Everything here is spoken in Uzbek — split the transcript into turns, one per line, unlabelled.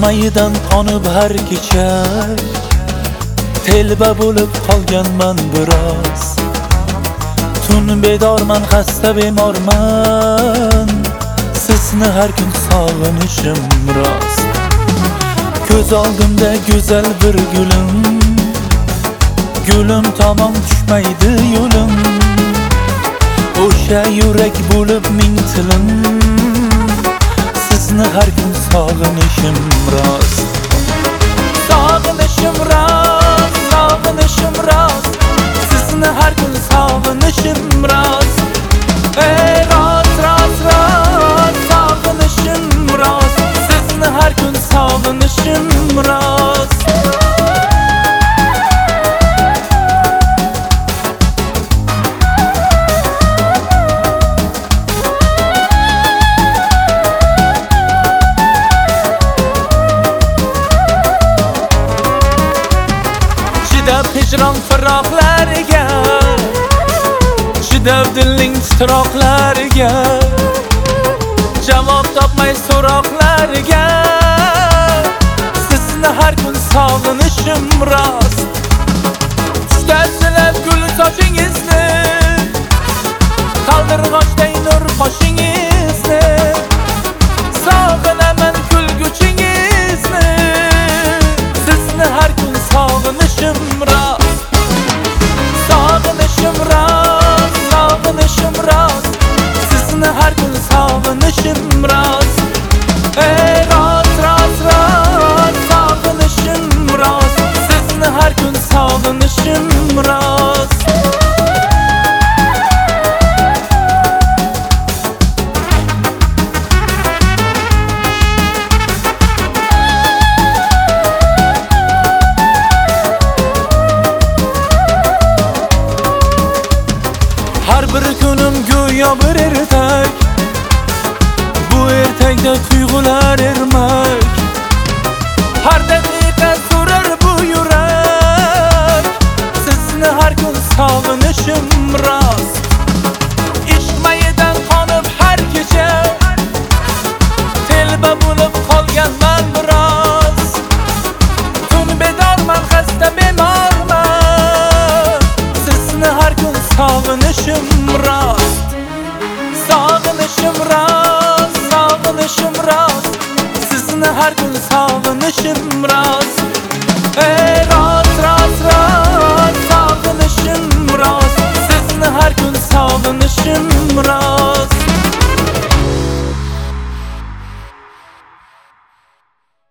mayidan qonib har kecha telba bo'lib qolganman biroz. Tun bedorman, xasta bemorman, sizni har kun sog'inishim rost. Ko'z oldimda go'zal bir gulim tomon tushmaydi yo'lim. O'sha yurak bo'lib ming tilim, sizni har kun sog'inishim rost. Sog'inishim rost, sog'inishim rost, sizni har kun sog'inishim rost. Ey rost, rost, rost, sog'inishim rost, sizni har kun sog'inishim rost. Chidab hijron firoqlariga, chidab dilning titroqlariga, javob topmay so'roqlariga, sizni har kun sog'inishim rost. Tushda silab gul sochingizni, qaldirg'ochday nur qoshingizni, sog'inaman kulguchingizni, sizni har kun sog'inishim rost. Sog'inishim rost, sog'inishim rost, sizni har kun sog'inishim rost. Ey rost, rost, rost, sog'inishim rost, sizni har kun sog'inishim rost. Har bir kunim go'yo bir ertak, bu ertakda tuyg'ular ermak. Har daqiqa so'rar bu yurak, sizni har kun sog'inishim rost. Ishq mayidan qonib har kecha telba bo'lib qolganman biroz. Tun bedorman, xasta bemorman, sizni har kun sog'inishim rost. Sog'inishim rost, sog'inishim rost, sizni har kun sog'inishim rost.